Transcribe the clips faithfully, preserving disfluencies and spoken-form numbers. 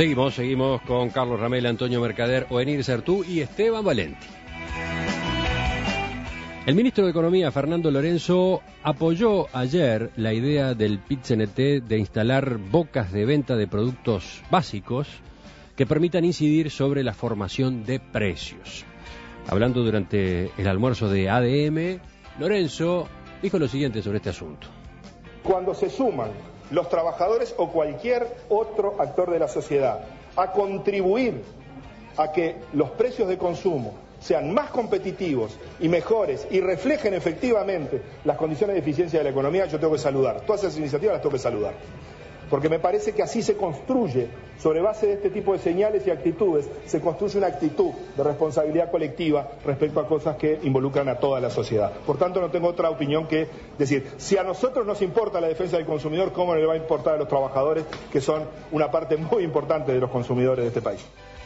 Seguimos, seguimos con Carlos Ramel, Antonio Mercader, Oenir Certú y Esteban Valenti. El ministro de Economía, Fernando Lorenzo, apoyó ayer la idea del Pit-C N T de instalar bocas de venta de productos básicos que permitan incidir sobre la formación de precios. Hablando durante el almuerzo de A D M, Lorenzo dijo lo siguiente sobre este asunto. Cuando se suman los trabajadores o cualquier otro actor de la sociedad a contribuir a que los precios de consumo sean más competitivos y mejores y reflejen efectivamente las condiciones de eficiencia de la economía, yo tengo que saludar. Todas esas iniciativas las tengo que saludar. Porque me parece que así se construye, sobre base de este tipo de señales y actitudes, se construye una actitud de responsabilidad colectiva respecto a cosas que involucran a toda la sociedad. Por tanto, no tengo otra opinión que decir, si a nosotros nos importa la defensa del consumidor, ¿cómo le va a importar a los trabajadores, que son una parte muy importante de los consumidores de este país?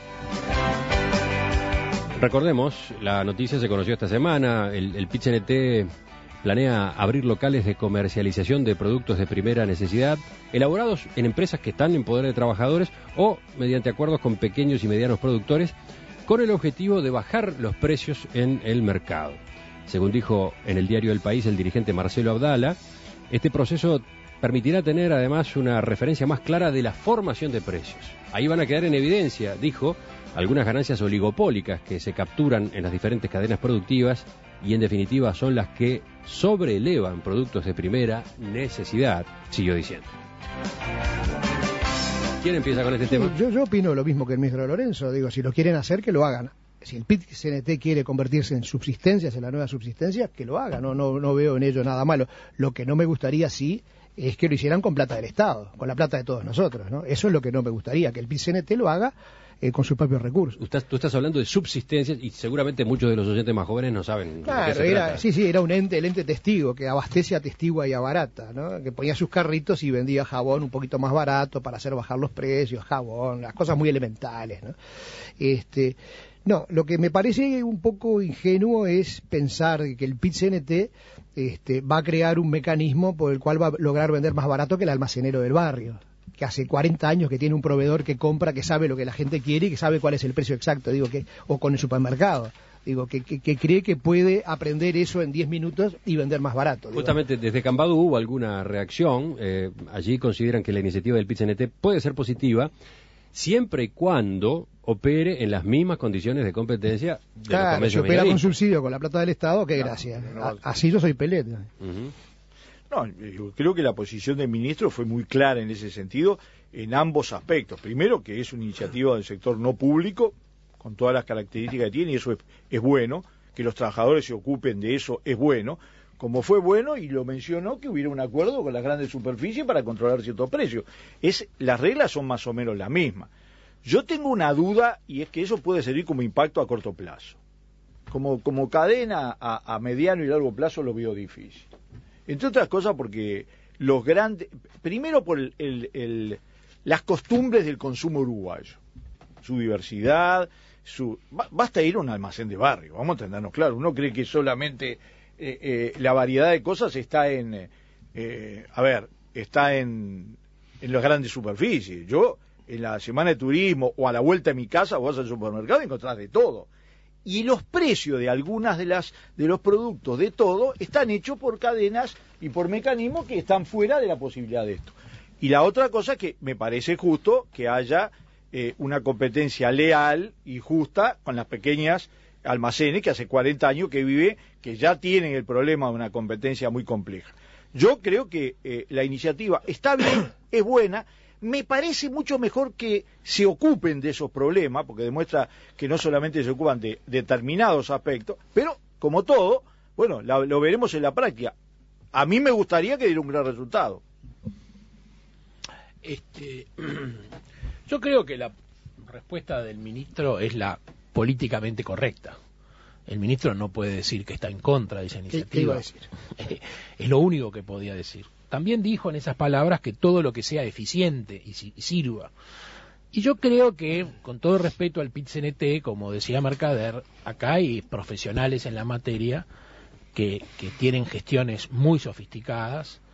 Recordemos, la noticia se conoció esta semana, el, el Pit-C N T planea abrir locales de comercialización de productos de primera necesidad, elaborados en empresas que están en poder de trabajadores o mediante acuerdos con pequeños y medianos productores, con el objetivo de bajar los precios en el mercado. Según dijo en el diario El País el dirigente Marcelo Abdala, este proceso permitirá tener además una referencia más clara de la formación de precios. Ahí van a quedar en evidencia, dijo, algunas ganancias oligopólicas que se capturan en las diferentes cadenas productivas y en definitiva son las que sobreelevan productos de primera necesidad, siguió diciendo. ¿Quién empieza con este sí, tema? Yo, yo opino lo mismo que el ministro Lorenzo, digo, si lo quieren hacer, que lo hagan. Si el Pit-C N T quiere convertirse en subsistencias, en la nueva subsistencia, que lo haga, no, no, no veo en ello nada malo. Lo que no me gustaría, sí, es que lo hicieran con plata del Estado, con la plata de todos nosotros, ¿no? Eso es lo que no me gustaría, que el Pit-C N T lo haga eh, con sus propios recursos. Usted, tú estás hablando de subsistencias y seguramente muchos de los oyentes más jóvenes no saben claro, de qué se era, trata. Sí, sí, era un ente, el ente testigo, que abastece, atestigua y abarata, ¿no? Que ponía sus carritos y vendía jabón un poquito más barato para hacer bajar los precios, jabón, las cosas muy elementales, ¿no? Este... No, lo que me parece un poco ingenuo es pensar que el Pit-C N T este, va a crear un mecanismo por el cual va a lograr vender más barato que el almacenero del barrio, que hace cuarenta años que tiene un proveedor que compra, que sabe lo que la gente quiere y que sabe cuál es el precio exacto, digo que o con el supermercado. Digo, que, que, que cree que puede aprender eso en diez minutos y vender más barato. Digo. Justamente desde Cambadu hubo alguna reacción, eh, allí consideran que la iniciativa del Pit-C N T puede ser positiva, siempre y cuando opere en las mismas condiciones de competencia de claro, los comercios si opera minoristas. con subsidio con la plata del Estado, qué no, gracia. No, A, así yo soy peleta. Uh-huh. No, yo creo que la posición del ministro fue muy clara en ese sentido, en ambos aspectos. Primero, que es una iniciativa del sector no público, con todas las características que tiene, y eso es, es bueno, que los trabajadores se ocupen de eso es bueno, como fue bueno, y lo mencionó, que hubiera un acuerdo con las grandes superficies para controlar ciertos precios. Es, las reglas son más o menos las mismas. Yo tengo una duda, y es que eso puede servir como impacto a corto plazo. Como, como cadena a, a mediano y largo plazo lo veo difícil. Entre otras cosas porque los grandes... Primero por el, el, el, las costumbres del consumo uruguayo. Su diversidad, su... Basta ir a un almacén de barrio, vamos a entendernos claro. Uno cree que solamente eh, eh, la variedad de cosas está en... Eh, a ver, está en, en las grandes superficies. Yo... en la semana de turismo o a la vuelta de mi casa vos vas al supermercado y encontrás de todo. Y los precios de algunas de las de los productos de todo están hechos por cadenas y por mecanismos que están fuera de la posibilidad de esto. Y la otra cosa es que me parece justo que haya eh, una competencia leal y justa con las pequeñas almacenes que hace cuarenta años que vive, que ya tienen el problema de una competencia muy compleja. Yo creo que eh, la iniciativa está bien, es buena. Me parece mucho mejor que se ocupen de esos problemas, porque demuestra que no solamente se ocupan de determinados aspectos, pero, como todo, bueno, la, lo veremos en la práctica. A mí me gustaría que diera un gran resultado. Este, yo creo que la respuesta del ministro es la políticamente correcta. El ministro no puede decir que está en contra de esa iniciativa. ¿Qué iba a decir? Es lo único que podía decir. También dijo en esas palabras que todo lo que sea eficiente y sirva. Y yo creo que, con todo respeto al Pit-C N T, como decía Mercader, acá hay profesionales en la materia que, que tienen gestiones muy sofisticadas,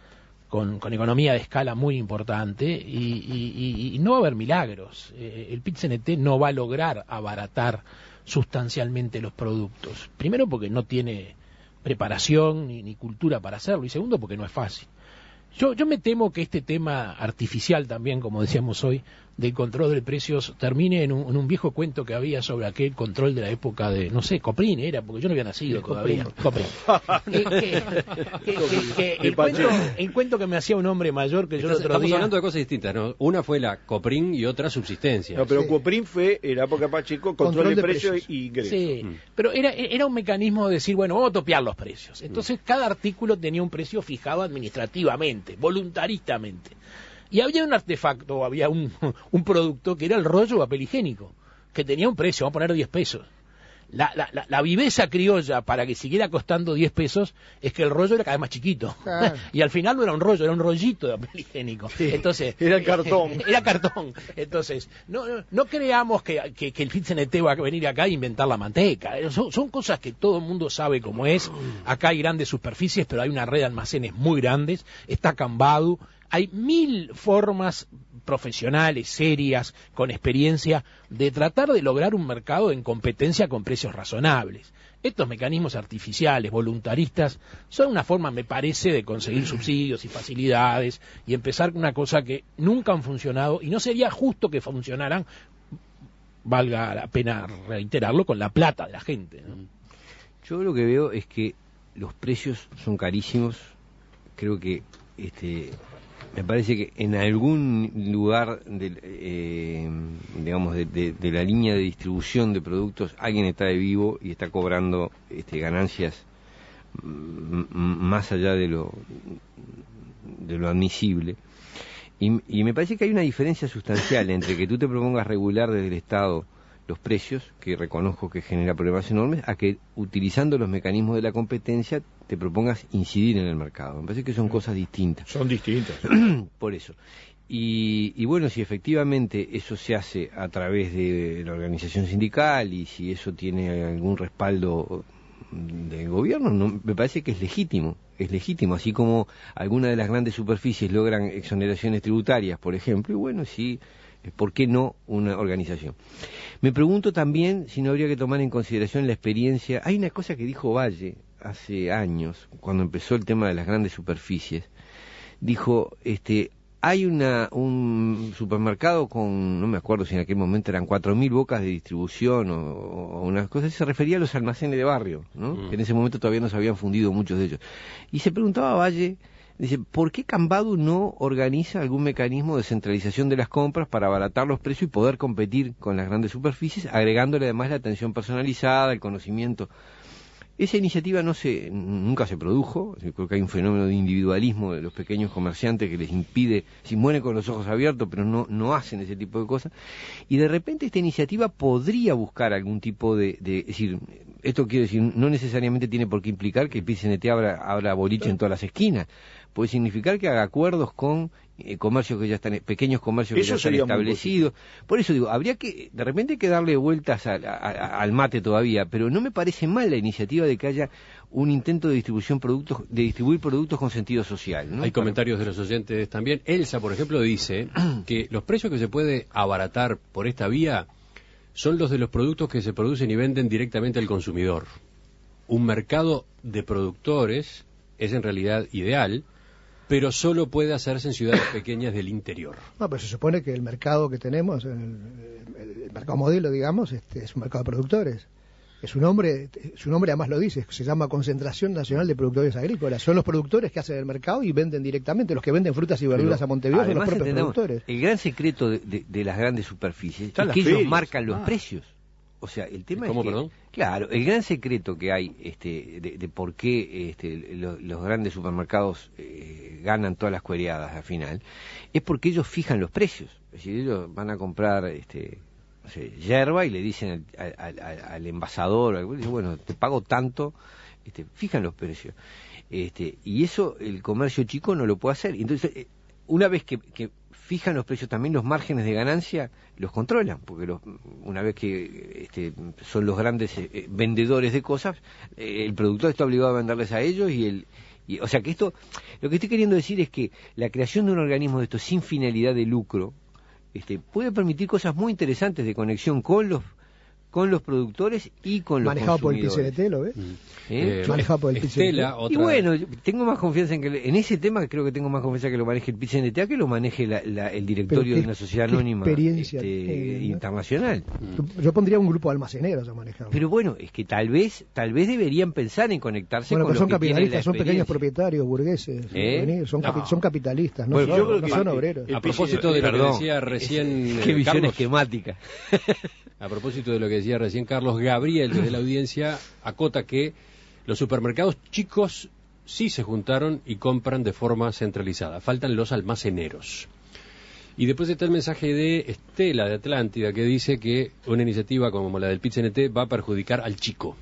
con, con economía de escala muy importante y, y, y no va a haber milagros. Eh, el Pit-C N T no va a lograr abaratar sustancialmente los productos. Primero porque no tiene preparación ni, ni cultura para hacerlo, y segundo porque no es fácil. Yo, yo me temo que este tema artificial también, como decíamos hoy, del control de precios, termine en un, en un viejo cuento que había sobre aquel control de la época de, no sé, Coprín era, porque yo no había nacido todavía. Coprín. que, que, que, que, que el, cuento, el cuento que me hacía un hombre mayor que yo el otro Estamos día... hablando de cosas distintas, ¿no? Una fue la Coprín y otra subsistencia. No, pero Sí. Coprín fue, en la época Pacheco, control, Control de, de precios precios. y ingresos. Sí, Mm. pero era, era un mecanismo de decir, bueno, vamos a topear los precios. Entonces cada artículo tenía un precio fijado administrativamente, voluntaristamente. Y había un artefacto, había un, un producto que era el rollo de papel higiénico, que tenía un precio, vamos a poner diez pesos. La, la, la, la viveza criolla para que siguiera costando diez pesos es que el rollo era cada vez más chiquito. Claro. Y al final no era un rollo, era un rollito de papel higiénico. Sí, Entonces, era el cartón. Era cartón. Entonces, no, no, no creamos que, que, que el Pit-C N T va a venir acá a inventar la manteca. Son, son cosas que todo el mundo sabe cómo es. Acá hay grandes superficies, pero hay una red de almacenes muy grandes. Está Cambadu. Hay mil formas profesionales, serias, con experiencia, de tratar de lograr un mercado en competencia con precios razonables. Estos mecanismos artificiales, voluntaristas, son una forma, me parece, de conseguir subsidios y facilidades y empezar con una cosa que nunca han funcionado y no sería justo que funcionaran, valga la pena reiterarlo, con la plata de la gente, ¿no? Yo lo que veo es que los precios son carísimos. Creo que este me parece que en algún lugar de, eh, digamos de, de, de la línea de distribución de productos alguien está de vivo y está cobrando este, ganancias m- más allá de lo de lo admisible. Y, y me parece que hay una diferencia sustancial entre que tú te propongas regular desde el Estado los precios, que reconozco que genera problemas enormes, a que utilizando los mecanismos de la competencia te propongas incidir en el mercado. Me parece que son cosas distintas. Son distintas. Por eso. Y, y bueno, si efectivamente eso se hace a través de la organización sindical y si eso tiene algún respaldo del gobierno, no, me parece que es legítimo. Es legítimo, así como algunas de las grandes superficies logran exoneraciones tributarias, por ejemplo, y bueno, sí, ¿por qué no una organización? Me pregunto también si no habría que tomar en consideración la experiencia. Hay una cosa que dijo Valle hace años, cuando empezó el tema de las grandes superficies. Dijo, este, hay una un supermercado con, no me acuerdo si en aquel momento eran cuatro mil bocas de distribución o, o unas cosas, se refería a los almacenes de barrio, ¿no? Mm. Que en ese momento todavía no se habían fundido muchos de ellos. Y se preguntaba a Valle, dice, ¿por qué Cambadu no organiza algún mecanismo de centralización de las compras para abaratar los precios y poder competir con las grandes superficies, agregándole además la atención personalizada, el conocimiento? Esa iniciativa no se, nunca se produjo. Yo creo que hay un fenómeno de individualismo de los pequeños comerciantes que les impide, si mueren con los ojos abiertos, pero no, no hacen ese tipo de cosas. Y de repente esta iniciativa podría buscar algún tipo de, de es decir, esto quiero decir, no necesariamente tiene por qué implicar que el P I C N T abra, abra boliche en todas las esquinas. Puede significar que haga acuerdos con eh, comercios que ya están, pequeños comercios que Eso ya están establecidos. Por eso digo, habría que, de repente hay que darle vueltas a, a, a, al mate todavía, pero no me parece mal la iniciativa de que haya un intento de distribución productos, de distribuir productos con sentido social, ¿no? Hay comentarios de los oyentes también. Elsa, por ejemplo, dice que los precios que se puede abaratar por esta vía son los de los productos que se producen y venden directamente al consumidor. Un mercado de productores es en realidad ideal, pero solo puede hacerse en ciudades pequeñas del interior. No, pero se supone que el mercado que tenemos, el, el, el mercado modelo, digamos, este, es un mercado de productores. Es un nombre, su nombre además lo dice, se llama Concentración Nacional de Productores Agrícolas. Son los productores que hacen el mercado y venden directamente. Los que venden frutas y verduras pero, a Montevideo son los propios productores. El gran secreto de, de, de las grandes superficies Están es que ellos marcan los ah. precios. O sea, el tema ¿Cómo, es que, perdón? Claro, el gran secreto que hay este, de, de por qué este, los, los grandes supermercados eh, ganan todas las cuereadas al final, es porque ellos fijan los precios. Es decir, ellos van a comprar este, no sé, yerba y le dicen al, al, al, al envasador, al, bueno, te pago tanto, este, fijan los precios. Este, y eso el comercio chico no lo puede hacer. Entonces, una vez que, que fijan los precios, también los márgenes de ganancia los controlan, porque los, una vez que este, son los grandes eh, vendedores de cosas, eh, el productor está obligado a venderles a ellos y el Y, o sea que esto, lo que estoy queriendo decir es que la creación de un organismo de esto sin finalidad de lucro este, puede permitir cosas muy interesantes de conexión con los con los productores y con los manejado consumidores. por el P C N T, ¿lo ves? ¿Eh? Eh, manejado por el P C N T. Estela, otra... Y bueno, tengo más confianza en que en ese tema creo que tengo más confianza que lo maneje el P C N T a que lo maneje la, la, el directorio qué, de una sociedad qué anónima experiencia este, tiene, ¿no? internacional. Yo, yo pondría un grupo de almaceneros a manejar. Pero bueno, es que tal vez tal vez deberían pensar en conectarse bueno, con pero son los que tienen la capitalistas, son pequeños experiencia. propietarios, burgueses, ¿Eh? son, No. capi- son capitalistas, no, Bueno, son, yo creo no que son el- obreros. A propósito de lo que Perdón, decía recién Qué eh, visión Carlos, esquemática. a propósito de lo que decía recién Carlos, Gabriel desde la audiencia acota que los supermercados chicos sí se juntaron y compran de forma centralizada. Faltan los almaceneros. Y después está el mensaje de Estela de Atlántida que dice que una iniciativa como la del P C N T va a perjudicar al chico.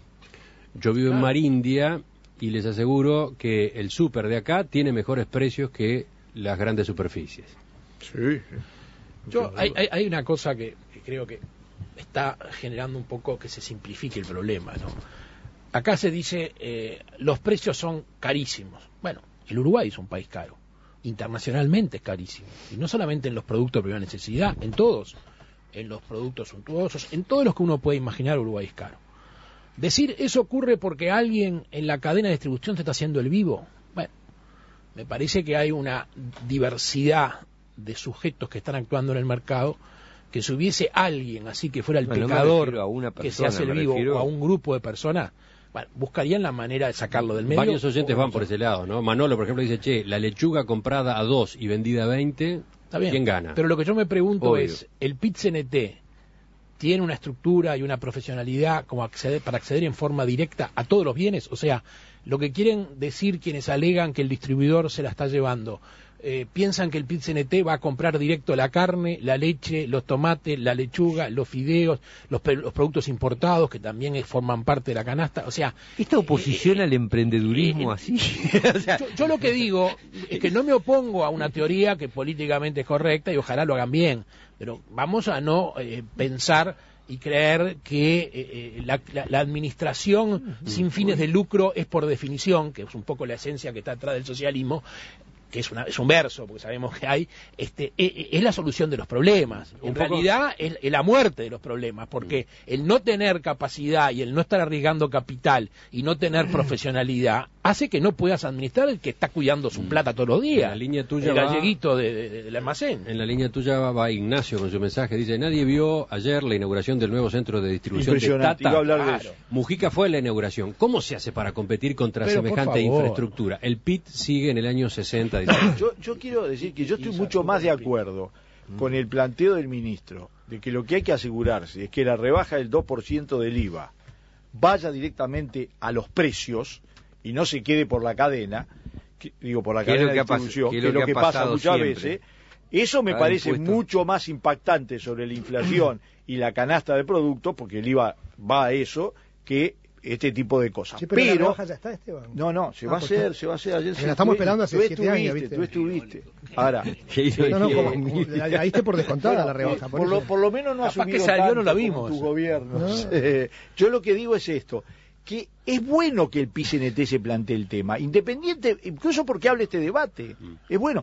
Yo vivo en Marindia y les aseguro que el súper de acá tiene mejores precios que las grandes superficies. Sí. Yo, hay, hay, hay una cosa que, que creo que está generando un poco que se simplifique el problema, ¿no? Acá se dice, eh, los precios son carísimos. Bueno, el Uruguay es un país caro. Internacionalmente es carísimo. Y no solamente en los productos de primera necesidad, en todos. En los productos suntuosos, en todos los que uno puede imaginar, Uruguay es caro. Decir eso ocurre porque alguien en la cadena de distribución se está haciendo el vivo. Bueno, me parece que hay una diversidad de sujetos que están actuando en el mercado, que si hubiese alguien así que fuera el Bueno, no me pecador refiero a una que se persona, hace el me vivo refiero- o a un grupo de personas, bueno, buscarían la manera de sacarlo del medio. Varios oyentes o- van por ese lado, ¿no? Manolo, por ejemplo, dice, che, la lechuga comprada a dos y vendida a veinte, Está bien, ¿quién gana? pero lo que yo me pregunto Obvio. es, ¿el P I T C N T tiene una estructura y una profesionalidad como acceder, para acceder en forma directa a todos los bienes? O sea, lo que quieren decir quienes alegan que el distribuidor se la está llevando, eh, piensan que el P I T C N T va a comprar directo la carne, la leche, los tomates, la lechuga, los fideos, los, pe- los productos importados que también eh, forman parte de la canasta. O sea, Esta oposición al emprendedurismo eh, así. O sea, yo, yo lo que digo es que no me opongo a una teoría que políticamente es correcta y ojalá lo hagan bien, pero vamos a no eh, pensar y creer que eh, eh, la, la- la administración sin fines de lucro es por definición, que es un poco la esencia que está atrás del socialismo, que es, una, es un verso, porque sabemos que hay, este, e- e- es la solución de los problemas. En Un poco- realidad es, es la muerte de los problemas, porque el no tener capacidad y el no estar arriesgando capital y no tener profesionalidad hace que no puedas administrar el que está cuidando su plata todos los días. En la línea tuya el va- galleguito de, de- del almacén. En la línea tuya va, va Ignacio con su mensaje. Dice, nadie vio ayer la inauguración del nuevo centro de distribución de Impresionante, Tata. iba a hablar de Claro. eso. Mujica fue a la inauguración. ¿Cómo se hace para competir contra Pero, por semejante favor. infraestructura? El P I T sigue en el año sesenta. dice. Yo, yo quiero decir que yo estoy Y mucho ya, más de súper acuerdo con el planteo del ministro de que lo que hay que asegurarse es que la rebaja del dos por ciento del I V A vaya directamente a los precios y no se quede por la cadena, que- digo, por la Que es cadena lo de que ha pas- distribución, que es que lo es lo que que ha pasa pasado muchas siempre. veces. Eso me Cada parece impuesto. mucho más impactante sobre la inflación y la canasta de productos, porque el I V A va a eso, que este tipo de cosas. Sí, pero, la pero rebaja ya está, Esteban. no, no, se Ah, va a porque- hacer, se va a hacer. Ayer La se- estamos tú- esperando hace tú siete años, estuviste, ¿viste? Tú estuviste. Ahora, No, no, como, como- la, la diste por descontada la rebaja. por, Por lo, eso. por lo menos no ha Capaz que subido salió, tanto no la como vimos. en tu gobierno. No. Eh, yo lo que digo es esto, que es bueno que el P I C N T se plantee el tema, independiente, incluso porque hable este debate. Es bueno.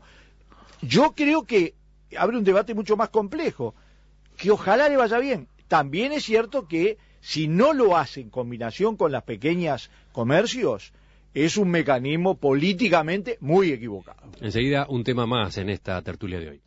Yo creo que abre un debate mucho más complejo, que ojalá le vaya bien. También es cierto que si no lo hace en combinación con las pequeñas comercios, es un mecanismo políticamente muy equivocado. Enseguida un tema más en esta tertulia de hoy.